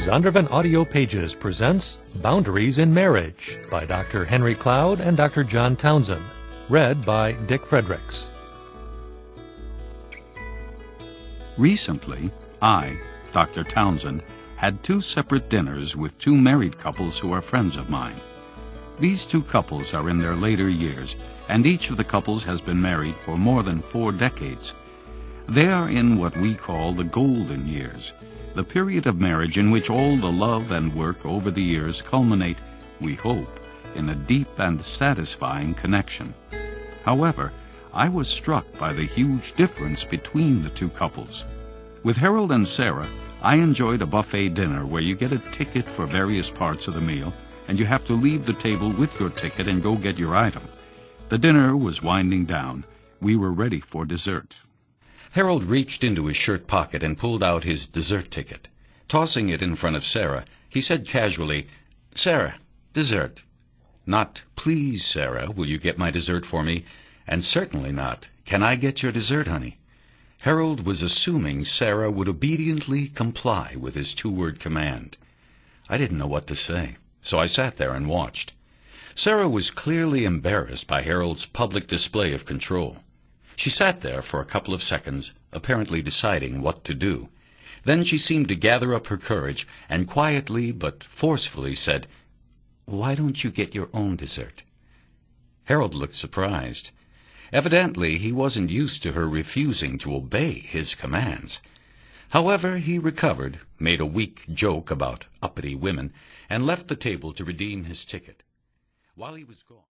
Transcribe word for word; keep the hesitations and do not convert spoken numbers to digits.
Zondervan Audio Pages presents Boundaries in Marriage by Doctor Henry Cloud and Doctor John Townsend. Read by Dick Fredericks. Recently, I, Doctor Townsend, had two separate dinners with two married couples who are friends of mine. These two couples are in their later years, and each of the couples has been married for more than four decades. They are in what we call the golden years, the period of marriage in which all the love and work over the years culminate, we hope, in a deep and satisfying connection. However, I was struck by the huge difference between the two couples. With Harold and Sarah, I enjoyed a buffet dinner where you get a ticket for various parts of the meal, and you have to leave the table with your ticket and go get your item. The dinner was winding down. We were ready for dessert. Harold reached into his shirt pocket and pulled out his dessert ticket. Tossing it in front of Sarah, he said casually, "Sarah, dessert." Not, "Please, Sarah, will you get my dessert for me?" And certainly not, "Can I get your dessert, honey?" Harold was assuming Sarah would obediently comply with his two-word command. I didn't know what to say, so I sat there and watched. Sarah was clearly embarrassed by Harold's public display of control. She sat there for a couple of seconds, apparently deciding what to do. Then she seemed to gather up her courage and quietly but forcefully said, "Why don't you get your own dessert?" Harold looked surprised. Evidently he wasn't used to her refusing to obey his commands. However, he recovered, made a weak joke about uppity women, and left the table to redeem his ticket. While he was gone...